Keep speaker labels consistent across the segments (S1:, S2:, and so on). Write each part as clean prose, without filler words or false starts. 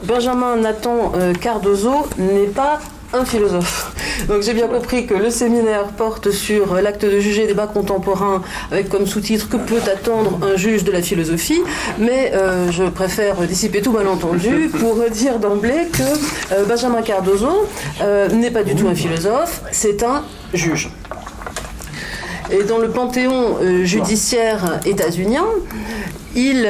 S1: Benjamin Nathan Cardozo n'est pas un philosophe. Donc j'ai bien compris que le séminaire porte sur l'acte de juger, débat contemporain, avec comme sous-titre que peut attendre un juge de la philosophie, mais je préfère dissiper tout malentendu pour dire d'emblée que Benjamin Cardozo n'est pas du tout un philosophe, c'est un juge. Et dans le panthéon judiciaire états-unien, il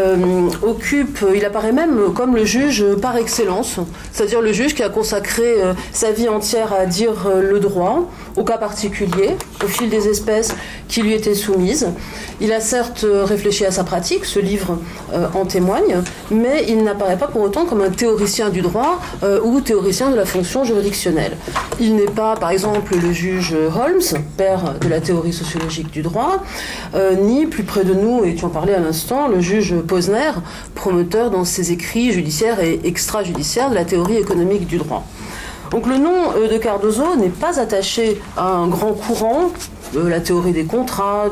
S1: apparaît même comme le juge par excellence, c'est-à-dire le juge qui a consacré sa vie entière à dire le droit, au cas particulier, au fil des espèces qui lui étaient soumises. Il a certes réfléchi à sa pratique, ce livre en témoigne, mais il n'apparaît pas pour autant comme un théoricien du droit ou théoricien de la fonction juridictionnelle. Il n'est pas, par exemple, le juge Holmes, père de la théorie sociologique du droit, ni, plus près de nous, et tu en parlais à l'instant, le juge Posner, promoteur dans ses écrits judiciaires et extrajudiciaires de la théorie économique du droit. Donc le nom de Cardozo n'est pas attaché à un grand courant de la théorie des contrats,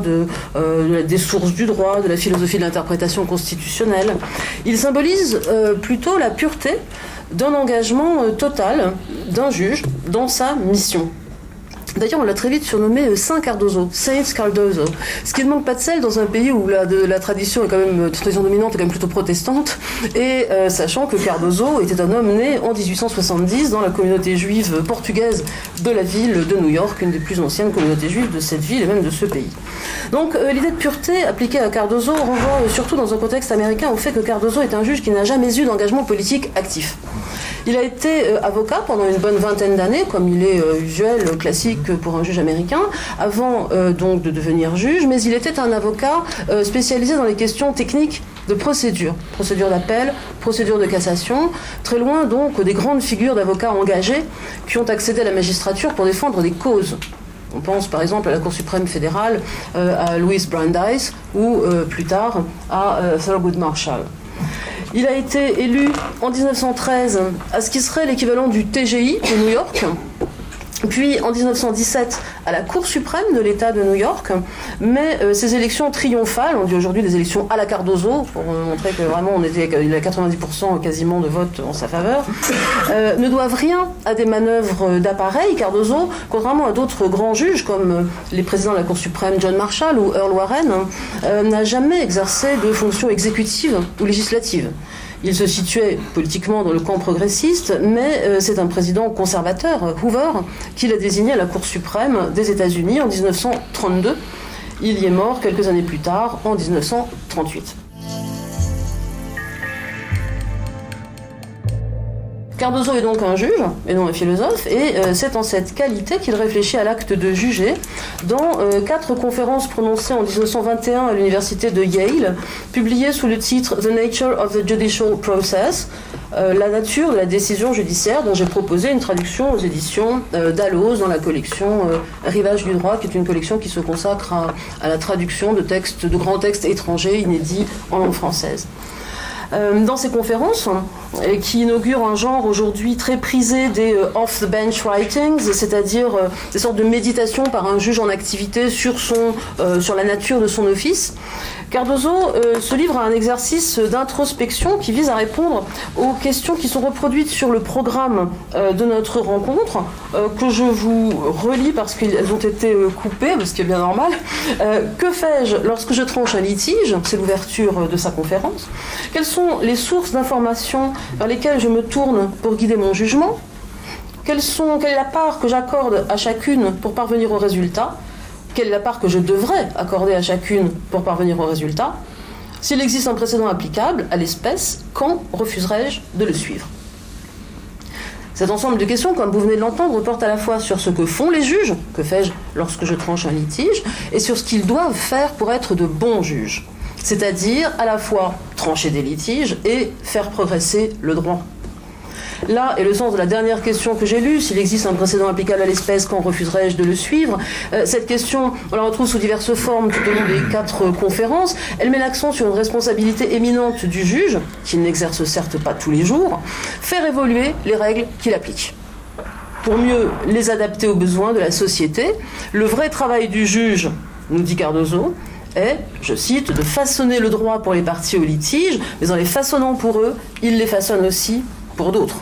S1: des sources du droit, de la philosophie de l'interprétation constitutionnelle. Il symbolise plutôt la pureté d'un engagement total d'un juge dans sa mission. D'ailleurs, on l'a très vite surnommé Saint Cardozo, Saint Cardozo. Ce qui ne manque pas de sel dans un pays où la tradition est quand même, tradition dominante est quand même plutôt protestante, et sachant que Cardozo était un homme né en 1870 dans la communauté juive portugaise de la ville de New York, une des plus anciennes communautés juives de cette ville et même de ce pays. Donc l'idée de pureté appliquée à Cardozo renvoie surtout dans un contexte américain au fait que Cardozo est un juge qui n'a jamais eu d'engagement politique actif. Il a été avocat pendant une bonne vingtaine d'années, comme il est usuel, classique pour un juge américain, avant donc de devenir juge, mais il était un avocat spécialisé dans les questions techniques de procédure d'appel, procédure de cassation, très loin donc des grandes figures d'avocats engagés qui ont accédé à la magistrature pour défendre des causes. On pense par exemple à la Cour suprême fédérale, à Louis Brandeis, ou plus tard à Thurgood Marshall. Il a été élu en 1913 à ce qui serait l'équivalent du TGI de New York, puis en 1917 à la Cour suprême de l'État de New York, mais ces élections triomphales, on dit aujourd'hui des élections à la Cardozo, pour montrer que vraiment il a 90% quasiment de votes en sa faveur, ne doivent rien à des manœuvres d'appareil. Cardozo, contrairement à d'autres grands juges comme les présidents de la Cour suprême John Marshall ou Earl Warren, n'a jamais exercé de fonction exécutive ou législative. Il se situait politiquement dans le camp progressiste, mais c'est un président conservateur, Hoover, qui l'a désigné à la Cour suprême des États-Unis en 1932. Il y est mort quelques années plus tard, en 1938. Cardozo est donc un juge, et non un philosophe, et c'est en cette qualité qu'il réfléchit à l'acte de juger dans 4 conférences prononcées en 1921 à l'université de Yale, publiées sous le titre « The Nature of the Judicial Process », la nature de la décision judiciaire, dont j'ai proposé une traduction aux éditions Dalloz dans la collection Rivage du droit, qui est une collection qui se consacre à la traduction de grands textes étrangers inédits en langue française. Dans ces conférences, qui inaugurent un genre aujourd'hui très prisé des off-the-bench writings, c'est-à-dire des sortes de méditations par un juge en activité sur la nature de son office, Cardozo se livre à un exercice d'introspection qui vise à répondre aux questions qui sont reproduites sur le programme de notre rencontre, que je vous relis parce qu'elles ont été coupées, ce qui est bien normal. Que fais-je lorsque je tranche un litige? C'est l'ouverture de sa conférence. Quelles sont les sources d'informations vers lesquelles je me tourne pour guider mon jugement? Quelle est la part que j'accorde à chacune pour parvenir au résultat? Quelle est la part que je devrais accorder à chacune pour parvenir au résultat? S'il existe un précédent applicable à l'espèce, quand refuserais-je de le suivre? Cet ensemble de questions, comme vous venez de l'entendre, porte à la fois sur ce que font les juges, que fais-je lorsque je tranche un litige, et sur ce qu'ils doivent faire pour être de bons juges. C'est-à-dire à la fois trancher des litiges et faire progresser le droit. Là est le sens de la dernière question que j'ai lue, s'il existe un précédent applicable à l'espèce, quand refuserais-je de le suivre? Cette question, on la retrouve sous diverses formes tout au long des 4 conférences. Elle met l'accent sur une responsabilité éminente du juge, qui n'exerce certes pas tous les jours, faire évoluer les règles qu'il applique. Pour mieux les adapter aux besoins de la société, le vrai travail du juge, nous dit Cardozo, est, je cite, de façonner le droit pour les parties au litige, mais en les façonnant pour eux, il les façonne aussi pour d'autres.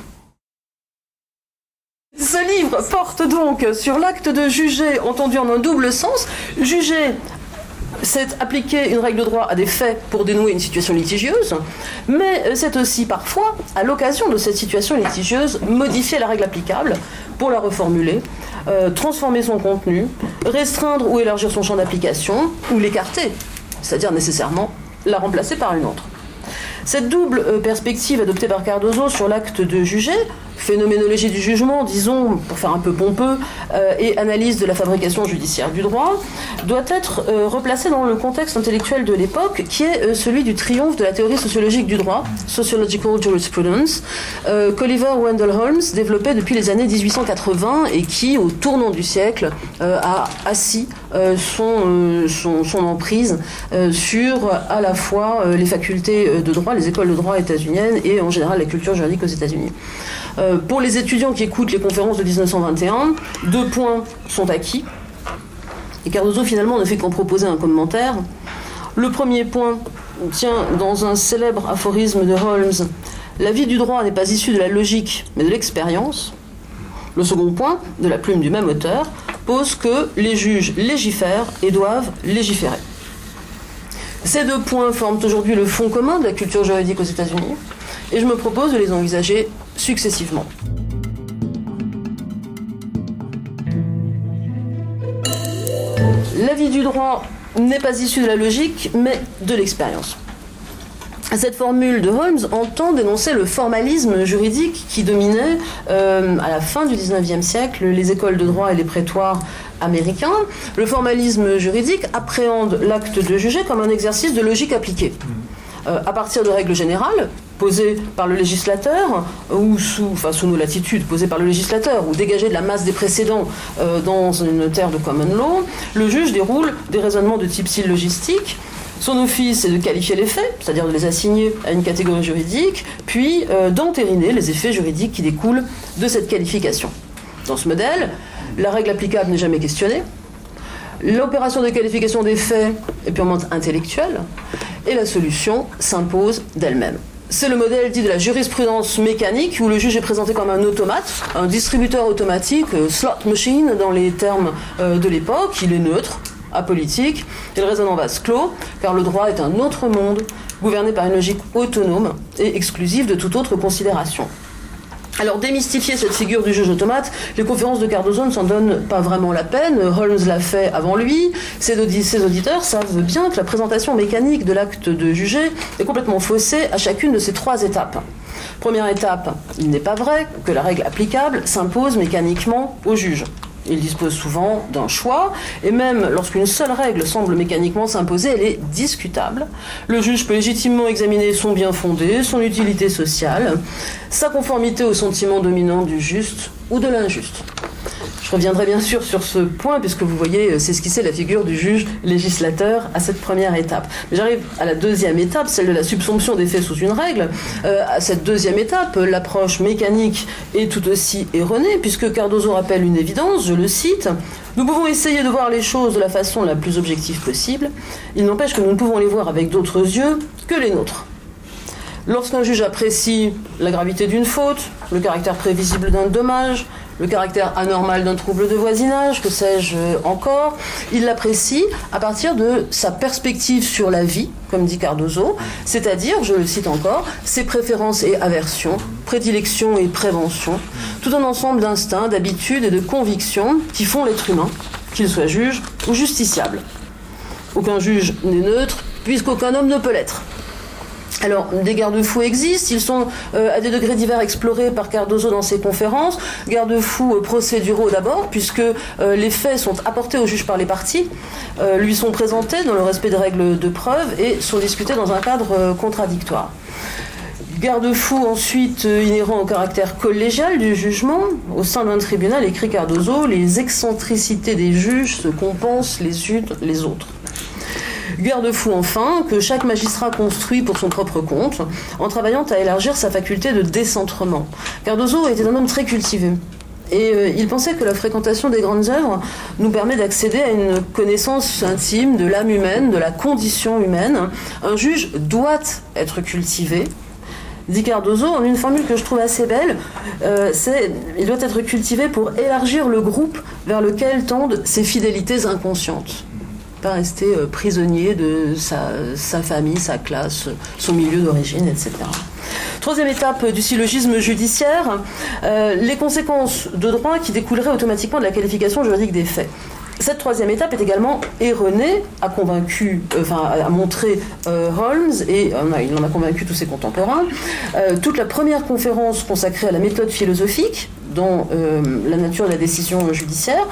S1: Ce livre porte donc sur l'acte de juger, entendu en un double sens. Juger, c'est appliquer une règle de droit à des faits pour dénouer une situation litigieuse, mais c'est aussi parfois, à l'occasion de cette situation litigieuse, modifier la règle applicable pour la reformuler, transformer son contenu, restreindre ou élargir son champ d'application, ou l'écarter, c'est-à-dire nécessairement la remplacer par une autre. Cette double perspective adoptée par Cardozo sur l'acte de juger, phénoménologie du jugement, disons, pour faire un peu pompeux, et analyse de la fabrication judiciaire du droit, doit être replacée dans le contexte intellectuel de l'époque, qui est celui du triomphe de la théorie sociologique du droit, Sociological Jurisprudence, qu'Oliver Wendell Holmes développait depuis les années 1880 et qui, au tournant du siècle, a assis son emprise sur à la fois les facultés de droit, les écoles de droit états-uniennes et en général la culture juridique aux États-Unis. Pour les étudiants qui écoutent les conférences de 1921, 2 points sont acquis. Et Cardozo, finalement, ne fait qu'en proposer un commentaire. Le premier point tient dans un célèbre aphorisme de Holmes. La vie du droit n'est pas issue de la logique, mais de l'expérience. Le second point, de la plume du même auteur, pose que les juges légifèrent et doivent légiférer. Ces 2 points forment aujourd'hui le fond commun de la culture juridique aux États-Unis, et je me propose de les envisager successivement. La vie du droit n'est pas issue de la logique, mais de l'expérience. Cette formule de Holmes entend dénoncer le formalisme juridique qui dominait à la fin du XIXe siècle les écoles de droit et les prétoires américains. Le formalisme juridique appréhende l'acte de juger comme un exercice de logique appliquée. À partir de règles générales, posées par le législateur, ou sous nos latitudes, posées par le législateur, ou dégagées de la masse des précédents dans une terre de common law, le juge déroule des raisonnements de type syllogistique. Son office est de qualifier les faits, c'est-à-dire de les assigner à une catégorie juridique, puis d'entériner les effets juridiques qui découlent de cette qualification. Dans ce modèle, la règle applicable n'est jamais questionnée, l'opération de qualification des faits est purement intellectuelle, et la solution s'impose d'elle-même. C'est le modèle dit de la jurisprudence mécanique, où le juge est présenté comme un automate, un distributeur automatique, slot machine dans les termes de l'époque. Il est neutre, apolitique, il raisonne en vase clos, car le droit est un autre monde, gouverné par une logique autonome et exclusive de toute autre considération. Alors, démystifier cette figure du juge automate, les conférences de Cardozo ne s'en donnent pas vraiment la peine. Holmes l'a fait avant lui. Ses auditeurs savent bien que la présentation mécanique de l'acte de juger est complètement faussée à chacune de ces 3 étapes. Première étape, il n'est pas vrai que la règle applicable s'impose mécaniquement au juge. Il dispose souvent d'un choix, et même lorsqu'une seule règle semble mécaniquement s'imposer, elle est discutable. Le juge peut légitimement examiner son bien fondé, son utilité sociale, sa conformité au sentiment dominant du juste ou de l'injuste. Je reviendrai bien sûr sur ce point, puisque vous voyez s'esquisser la figure du juge législateur à cette première étape. Mais j'arrive à la deuxième étape, celle de la subsomption des faits sous une règle. À cette deuxième étape, l'approche mécanique est tout aussi erronée, puisque Cardozo rappelle une évidence, je le cite, « Nous pouvons essayer de voir les choses de la façon la plus objective possible. Il n'empêche que nous ne pouvons les voir avec d'autres yeux que les nôtres. Lorsqu'un juge apprécie la gravité d'une faute, le caractère prévisible d'un dommage, le caractère anormal d'un trouble de voisinage, que sais-je encore, il l'apprécie à partir de sa perspective sur la vie, comme dit Cardozo, c'est-à-dire, je le cite encore, ses préférences et aversions, prédilections et préventions, tout un ensemble d'instincts, d'habitudes et de convictions qui font l'être humain, qu'il soit juge ou justiciable. Aucun juge n'est neutre, puisqu'aucun homme ne peut l'être. Alors, des garde-fous existent, ils sont à des degrés divers explorés par Cardozo dans ses conférences. Garde-fous procéduraux d'abord, puisque les faits sont apportés au juge par les parties, lui sont présentés dans le respect des règles de preuve et sont discutés dans un cadre contradictoire. Garde-fou ensuite inhérent au caractère collégial du jugement. Au sein d'un tribunal, écrit Cardozo, les excentricités des juges se compensent les unes les autres. Garde-fou enfin, que chaque magistrat construit pour son propre compte, en travaillant à élargir sa faculté de décentrement. Cardozo était un homme très cultivé. Et il pensait que la fréquentation des grandes œuvres nous permet d'accéder à une connaissance intime de l'âme humaine, de la condition humaine. Un juge doit être cultivé. Dit Cardozo, en une formule que je trouve assez belle, il doit être cultivé pour élargir le groupe vers lequel tendent ses fidélités inconscientes. Pas rester prisonnier de sa famille, sa classe, son milieu d'origine, etc. Troisième étape du syllogisme judiciaire, les conséquences de droit qui découleraient automatiquement de la qualification juridique des faits. Cette troisième étape est également erronée, a montré Holmes, et il en a convaincu tous ses contemporains. Toute la première conférence consacrée à la méthode philosophique, dans la nature de la décision judiciaire,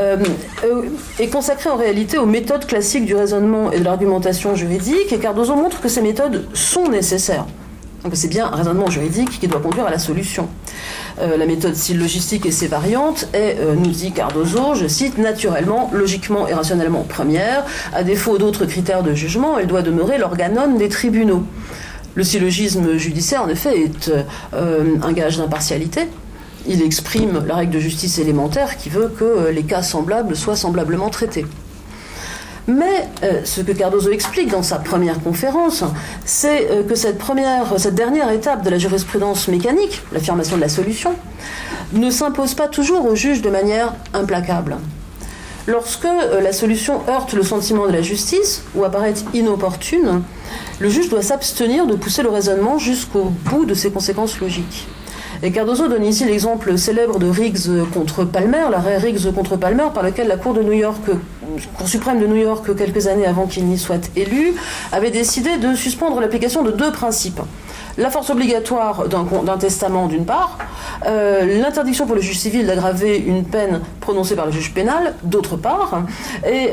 S1: est consacrée en réalité aux méthodes classiques du raisonnement et de l'argumentation juridique, et Cardozo montre que ces méthodes sont nécessaires. Donc c'est bien un raisonnement juridique qui doit conduire à la solution. La méthode syllogistique et ses variantes est, nous dit Cardozo, je cite, naturellement, logiquement et rationnellement première. À défaut d'autres critères de jugement, elle doit demeurer l'organon des tribunaux. Le syllogisme judiciaire, en effet, est un gage d'impartialité. Il exprime la règle de justice élémentaire qui veut que les cas semblables soient semblablement traités. Mais ce que Cardozo explique dans sa première conférence, c'est que cette dernière étape de la jurisprudence mécanique, l'affirmation de la solution, ne s'impose pas toujours au juge de manière implacable. Lorsque la solution heurte le sentiment de la justice ou apparaît inopportune, le juge doit s'abstenir de pousser le raisonnement jusqu'au bout de ses conséquences logiques. Et Cardozo donne ici l'exemple célèbre de Riggs contre Palmer, l'arrêt Riggs contre Palmer, par lequel la Cour suprême de New York, quelques années avant qu'il n'y soit élu, avait décidé de suspendre l'application de deux principes. La force obligatoire d'un testament d'une part, l'interdiction pour le juge civil d'aggraver une peine prononcée par le juge pénal d'autre part, et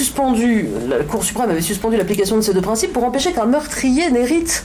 S1: la Cour suprême avait suspendu l'application de ces deux principes pour empêcher qu'un meurtrier n'hérite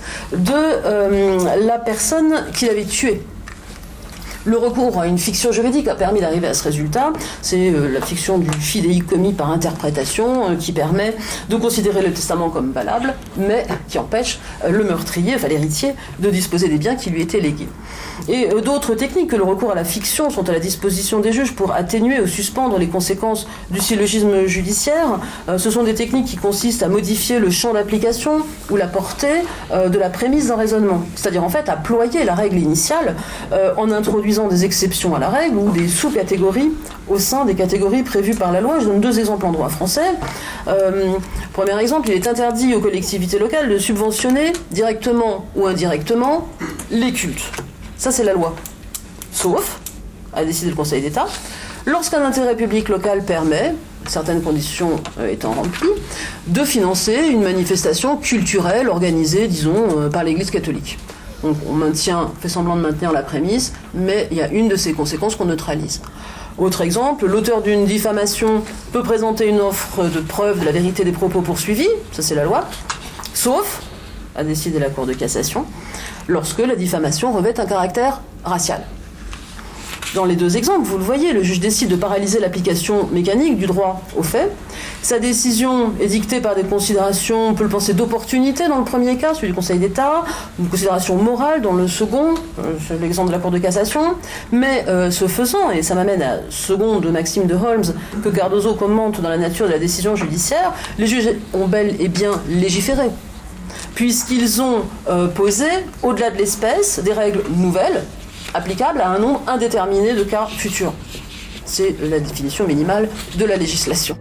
S1: de la personne qu'il avait tuée. Le recours à une fiction juridique a permis d'arriver à ce résultat. C'est la fiction du fidéicommis par interprétation qui permet de considérer le testament comme valable, mais qui empêche le meurtrier, l'héritier, de disposer des biens qui lui étaient légués. Et d'autres techniques que le recours à la fiction sont à la disposition des juges pour atténuer ou suspendre les conséquences du syllogisme judiciaire. Ce sont des techniques qui consistent à modifier le champ d'application ou la portée de la prémisse d'un raisonnement. C'est-à-dire en fait à ployer la règle initiale en introduisant des exceptions à la règle ou des sous-catégories au sein des catégories prévues par la loi. Je donne deux exemples en droit français. Premier exemple, il est interdit aux collectivités locales de subventionner directement ou indirectement les cultes. Ça, c'est la loi. Sauf, a décidé le Conseil d'État, lorsqu'un intérêt public local permet, certaines conditions étant remplies, de financer une manifestation culturelle organisée, disons, par l'Église catholique. Donc on fait semblant de maintenir la prémisse, mais il y a une de ces conséquences qu'on neutralise. Autre exemple, l'auteur d'une diffamation peut présenter une offre de preuve de la vérité des propos poursuivis, ça c'est la loi, sauf, a décidé la Cour de cassation, lorsque la diffamation revêt un caractère racial. Dans les deux exemples, vous le voyez, le juge décide de paralyser l'application mécanique du droit aux faits. Sa décision est dictée par des considérations, on peut le penser, d'opportunité dans le premier cas, celui du Conseil d'État, une considération morale dans le second, c'est l'exemple de la Cour de cassation. Mais ce faisant, et ça m'amène à seconde maxime de Holmes que Cardozo commente dans la nature de la décision judiciaire, les juges ont bel et bien légiféré, puisqu'ils ont posé, au-delà de l'espèce, des règles nouvelles, applicable à un nombre indéterminé de cas futurs. C'est la définition minimale de la législation.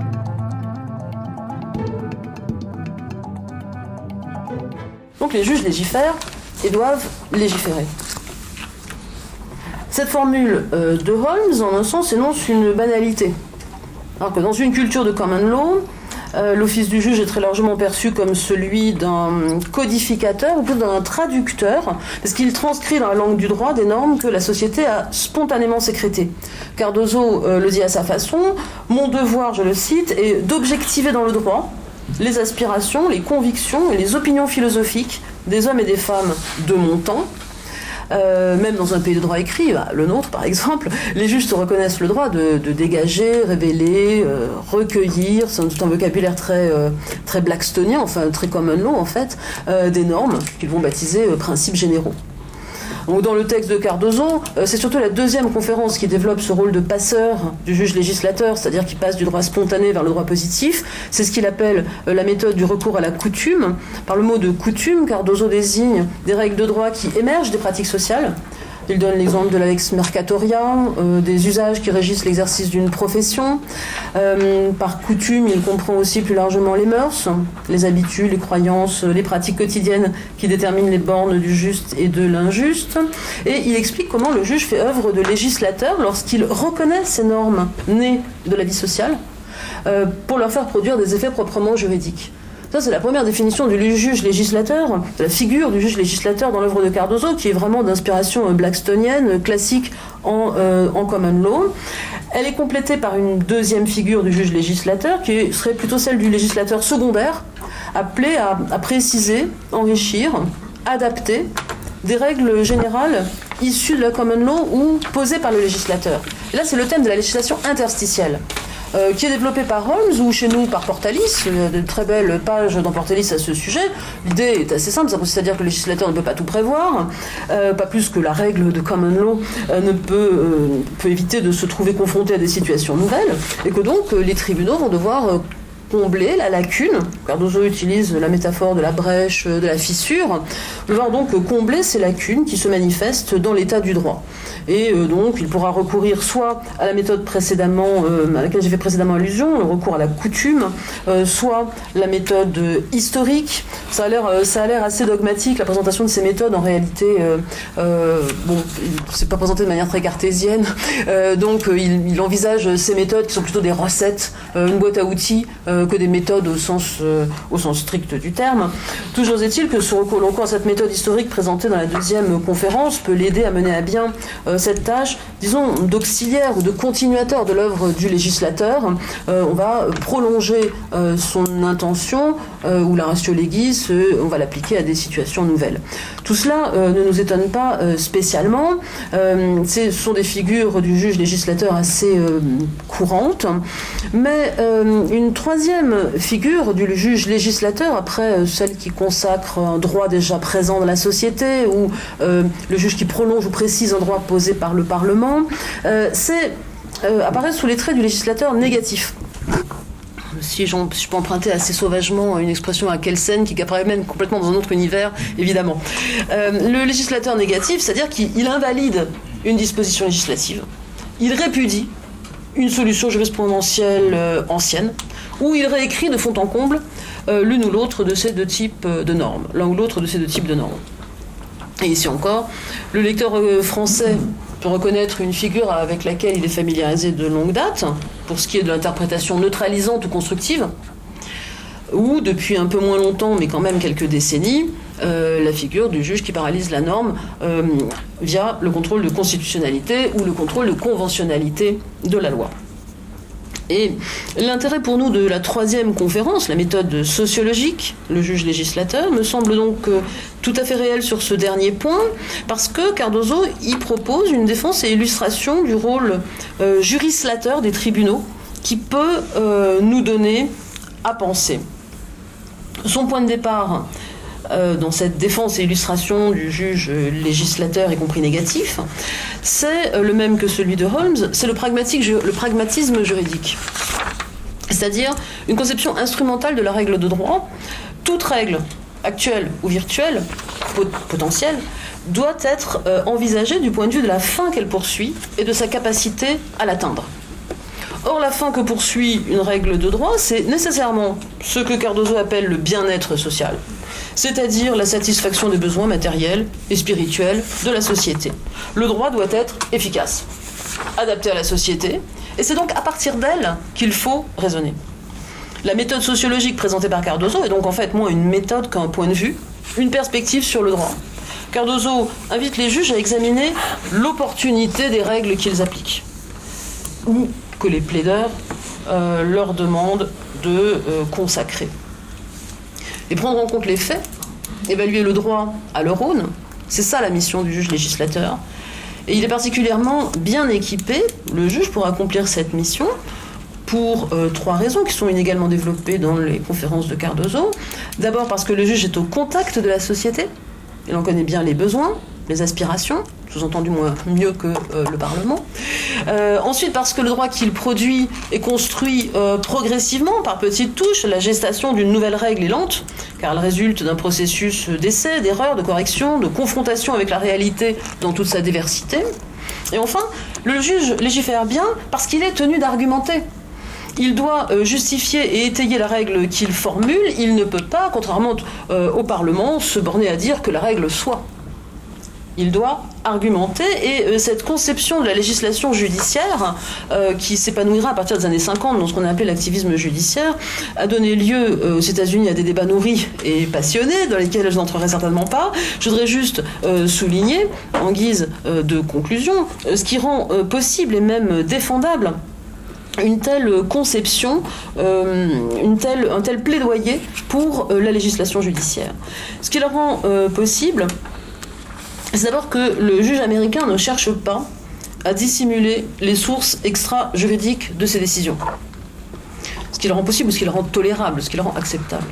S1: Donc les juges légifèrent et doivent légiférer. Cette formule de Holmes, en un sens, énonce une banalité. Alors que dans une culture de common law, l'office du juge est très largement perçu comme celui d'un codificateur ou plutôt d'un traducteur, parce qu'il transcrit dans la langue du droit des normes que la société a spontanément sécrétées. Cardozo le dit à sa façon, « Mon devoir, je le cite, est d'objectiver dans le droit les aspirations, les convictions et les opinions philosophiques des hommes et des femmes de mon temps. » Même dans un pays de droit écrit, le nôtre par exemple, les juges se reconnaissent le droit de dégager, révéler, recueillir, c'est tout un vocabulaire très blackstonien, enfin très common law en fait, des normes qu'ils vont baptiser principes généraux. Donc, dans le texte de Cardozo, c'est surtout la deuxième conférence qui développe ce rôle de passeur du juge législateur, c'est-à-dire qui passe du droit spontané vers le droit positif. C'est ce qu'il appelle la méthode du recours à la coutume. Par le mot de coutume, Cardozo désigne des règles de droit qui émergent des pratiques sociales. Il donne l'exemple de la lex mercatoria, des usages qui régissent l'exercice d'une profession. Par coutume, il comprend aussi plus largement les mœurs, les habitudes, les croyances, les pratiques quotidiennes qui déterminent les bornes du juste et de l'injuste. Et il explique comment le juge fait œuvre de législateur lorsqu'il reconnaît ces normes nées de la vie sociale pour leur faire produire des effets proprement juridiques. Ça, c'est la première définition du juge législateur, de la figure du juge législateur dans l'œuvre de Cardozo, qui est vraiment d'inspiration blackstonienne, classique en common law. Elle est complétée par une deuxième figure du juge législateur, qui serait plutôt celle du législateur secondaire, appelé à préciser, enrichir, adapter des règles générales issues de la common law ou posées par le législateur. Et là, c'est le thème de la législation interstitielle. Qui est développé par Holmes ou chez nous par Portalis, de très belles pages dans Portalis à ce sujet. L'idée est assez simple, c'est-à-dire que le législateur ne peut pas tout prévoir, pas plus que la règle de common law ne peut éviter de se trouver confronté à des situations nouvelles, et que donc les tribunaux vont devoir combler la lacune. Cardozo utilise la métaphore de la brèche, de la fissure, devoir donc combler ces lacunes qui se manifestent dans l'état du droit. Et donc il pourra recourir soit à la méthode précédemment, à laquelle j'ai fait précédemment allusion, le recours à la coutume, soit la méthode historique. Ça a l'air assez dogmatique, la présentation de ces méthodes. En réalité, c'est pas présenté de manière très cartésienne, donc il envisage ces méthodes qui sont plutôt des recettes, une boîte à outils, que des méthodes au sens strict du terme. Toujours est-il que le recours à cette méthode historique présentée dans la deuxième conférence peut l'aider à mener à bien cette tâche, disons, d'auxiliaire ou de continuateur de l'œuvre du législateur. On va prolonger son intention ou la ratio legis, on va l'appliquer à des situations nouvelles. Tout cela ne nous étonne pas spécialement. Ce sont des figures du juge législateur assez courantes, mais une troisième figure du juge législateur, après celle qui consacre un droit déjà présent dans la société, ou le juge qui prolonge ou précise un droit posé par le Parlement, apparaît sous les traits du législateur négatif. Si je peux emprunter assez sauvagement une expression à Kelsen qui apparaît même complètement dans un autre univers, évidemment. Le législateur négatif, c'est-à-dire qu'il invalide une disposition législative, il répudie une solution jurisprudentielle ancienne, ou il réécrit de fond en comble l'une ou l'autre de ces deux types de normes, l'un ou l'autre de ces deux types de normes. Et ici encore, le lecteur français peut reconnaître une figure avec laquelle il est familiarisé de longue date, pour ce qui est de l'interprétation neutralisante ou constructive, ou depuis un peu moins longtemps, mais quand même quelques décennies, la figure du juge qui paralyse la norme via le contrôle de constitutionnalité ou le contrôle de conventionnalité de la loi. Et l'intérêt pour nous de la troisième conférence, la méthode sociologique, le juge législateur, me semble donc tout à fait réel sur ce dernier point, parce que Cardozo y propose une défense et illustration du rôle jurislateur des tribunaux qui peut nous donner à penser. Son point de départ dans cette défense et illustration du juge législateur, y compris négatif, c'est le même que celui de Holmes, c'est le pragmatisme juridique. C'est-à-dire une conception instrumentale de la règle de droit. Toute règle, actuelle ou virtuelle, potentielle, doit être envisagée du point de vue de la fin qu'elle poursuit et de sa capacité à l'atteindre. Or, la fin que poursuit une règle de droit, c'est nécessairement ce que Cardozo appelle le bien-être social, c'est-à-dire la satisfaction des besoins matériels et spirituels de la société. Le droit doit être efficace, adapté à la société, et c'est donc à partir d'elle qu'il faut raisonner. La méthode sociologique présentée par Cardozo est donc en fait moins une méthode qu'un point de vue, une perspective sur le droit. Cardozo invite les juges à examiner l'opportunité des règles qu'ils appliquent, ou que les plaideurs leur demandent de consacrer. Et prendre en compte les faits, évaluer le droit à leur aune, c'est ça la mission du juge législateur. Et il est particulièrement bien équipé, le juge, pour accomplir cette mission, pour trois raisons qui sont inégalement développées dans les conférences de Cardozo. D'abord parce que le juge est au contact de la société, il en connaît bien les besoins, les aspirations, sous-entendu mieux que le Parlement. Ensuite, parce que le droit qu'il produit est construit progressivement, par petites touches. La gestation d'une nouvelle règle est lente, car elle résulte d'un processus d'essai, d'erreur, de correction, de confrontation avec la réalité dans toute sa diversité. Et enfin, le juge légifère bien parce qu'il est tenu d'argumenter. Il doit justifier et étayer la règle qu'il formule. Il ne peut pas, contrairement au Parlement, se borner à dire que la règle soit. Il doit argumenter, et cette conception de la législation judiciaire, qui s'épanouira à partir des années 50 dans ce qu'on a appelé l'activisme judiciaire, a donné lieu aux États-Unis à des débats nourris et passionnés, dans lesquels je n'entrerai certainement pas. Je voudrais juste souligner, en guise de conclusion, ce qui rend possible et même défendable une telle conception, un tel plaidoyer pour la législation judiciaire. Ce qui le rend possible, c'est d'abord que le juge américain ne cherche pas à dissimuler les sources extra-juridiques de ses décisions. Ce qui le rend possible, ce qui le rend tolérable, ce qui le rend acceptable.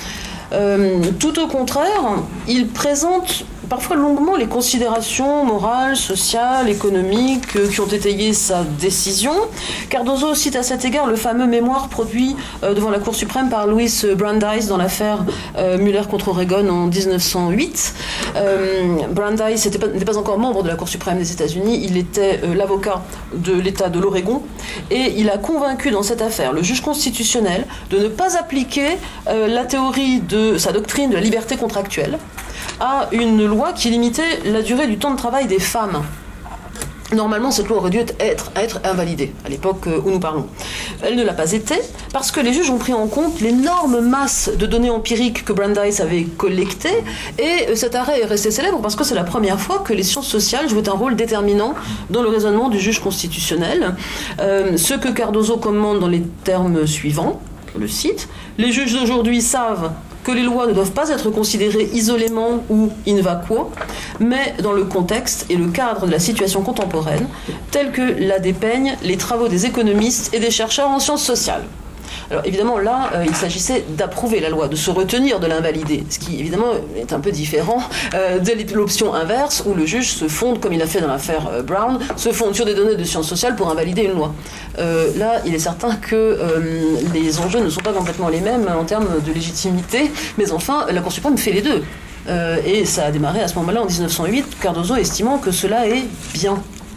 S1: Tout au contraire, il présente parfois longuement les considérations morales, sociales, économiques qui ont étayé sa décision. Cardozo cite à cet égard le fameux mémoire produit devant la Cour suprême par Louis Brandeis dans l'affaire Mueller contre Oregon en 1908. Brandeis n'était pas encore membre de la Cour suprême des États-Unis, il était l'avocat de l'État de l'Oregon, et il a convaincu dans cette affaire le juge constitutionnel de ne pas appliquer la théorie de sa doctrine de la liberté contractuelle à une loi qui limitait la durée du temps de travail des femmes. Normalement, cette loi aurait dû être invalidée à l'époque où nous parlons. Elle ne l'a pas été parce que les juges ont pris en compte l'énorme masse de données empiriques que Brandeis avait collectées, et cet arrêt est resté célèbre parce que c'est la première fois que les sciences sociales jouaient un rôle déterminant dans le raisonnement du juge constitutionnel. Ce que Cardozo commande dans les termes suivants, je le cite: « Les juges d'aujourd'hui savent que les lois ne doivent pas être considérées isolément ou in vacuo, mais dans le contexte et le cadre de la situation contemporaine, tel que la dépeignent les travaux des économistes et des chercheurs en sciences sociales. » Alors évidemment, là, il s'agissait d'approuver la loi, de se retenir de l'invalider, ce qui évidemment est un peu différent de l'option inverse, où le juge se fonde, comme il a fait dans l'affaire Brown, se fonde sur des données de sciences sociales pour invalider une loi. Là, il est certain que les enjeux ne sont pas complètement les mêmes en termes de légitimité, mais enfin, la Cour suprême fait les deux. Et ça a démarré à ce moment-là, en 1908, Cardozo estimant que cela est bien.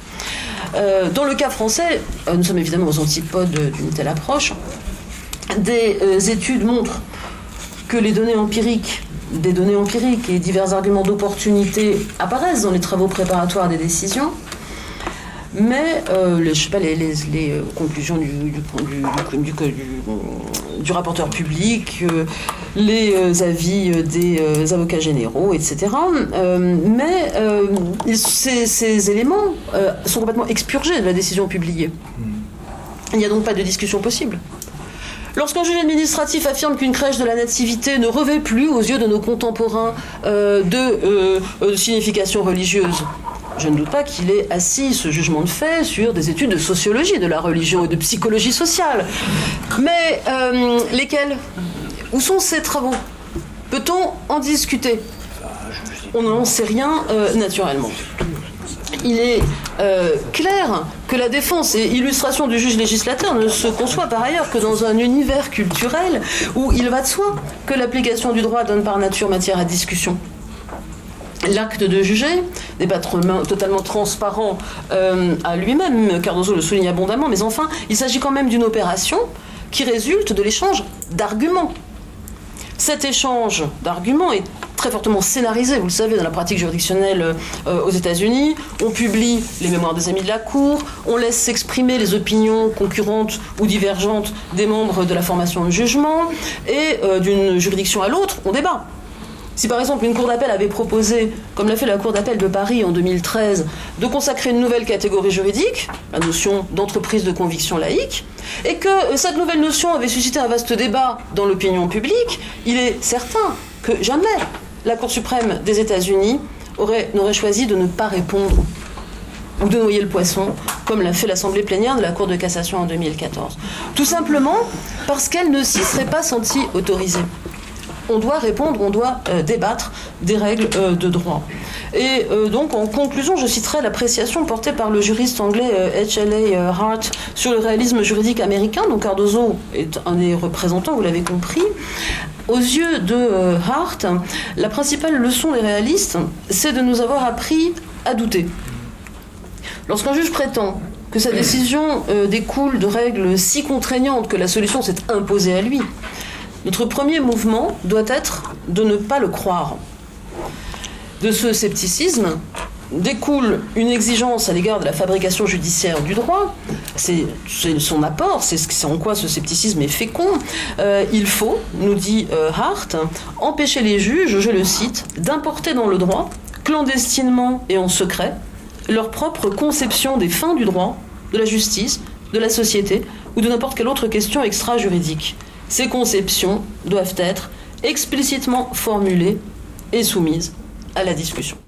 S1: Dans le cas français, nous sommes évidemment aux antipodes d'une telle approche. Des études montrent que des données empiriques et divers arguments d'opportunité apparaissent dans les travaux préparatoires des décisions, mais les conclusions du rapporteur public, les avis des avocats généraux, etc. Mais ces éléments sont complètement expurgés de la décision publiée. Il n'y a donc pas de discussion possible. Lorsqu'un juge administratif affirme qu'une crèche de la nativité ne revêt plus aux yeux de nos contemporains de signification religieuse, je ne doute pas qu'il ait assis ce jugement de fait sur des études de sociologie de la religion et de psychologie sociale. Mais lesquels ? Où sont ces travaux ? Peut-on en discuter ? On n'en sait rien naturellement. Il est clair que la défense et illustration du juge législateur ne se conçoit par ailleurs que dans un univers culturel où il va de soi que l'application du droit donne par nature matière à discussion. L'acte de juger n'est pas totalement transparent à lui-même, Cardozo le souligne abondamment, mais enfin, il s'agit quand même d'une opération qui résulte de l'échange d'arguments. Cet échange d'arguments est très fortement scénarisé, vous le savez, dans la pratique juridictionnelle aux États-Unis. On publie les mémoires des amis de la Cour, on laisse s'exprimer les opinions concurrentes ou divergentes des membres de la formation de jugement, et d'une juridiction à l'autre, on débat. Si par exemple une cour d'appel avait proposé, comme l'a fait la cour d'appel de Paris en 2013, de consacrer une nouvelle catégorie juridique, la notion d'entreprise de conviction laïque, et que cette nouvelle notion avait suscité un vaste débat dans l'opinion publique, il est certain que jamais la Cour suprême des États-Unis n'aurait choisi de ne pas répondre ou de noyer le poisson, comme l'a fait l'Assemblée plénière de la Cour de cassation en 2014. Tout simplement parce qu'elle ne s'y serait pas sentie autorisée. On doit répondre, on doit débattre des règles de droit. Et donc, en conclusion, je citerai l'appréciation portée par le juriste anglais H.L.A. Hart sur le réalisme juridique américain. Donc, Cardozo est un des représentants, vous l'avez compris. Aux yeux de Hart, la principale leçon des réalistes, c'est de nous avoir appris à douter. Lorsqu'un juge prétend que sa décision découle de règles si contraignantes que la solution s'est imposée à lui, notre premier mouvement doit être de ne pas le croire. De ce scepticisme découle une exigence à l'égard de la fabrication judiciaire du droit. C'est son apport, c'est en quoi ce scepticisme est fécond. Il faut, nous dit Hart, empêcher les juges, je le cite, d'importer dans le droit, clandestinement et en secret, leur propre conception des fins du droit, de la justice, de la société ou de n'importe quelle autre question extra-juridique. Ces conceptions doivent être explicitement formulées et soumises à la discussion.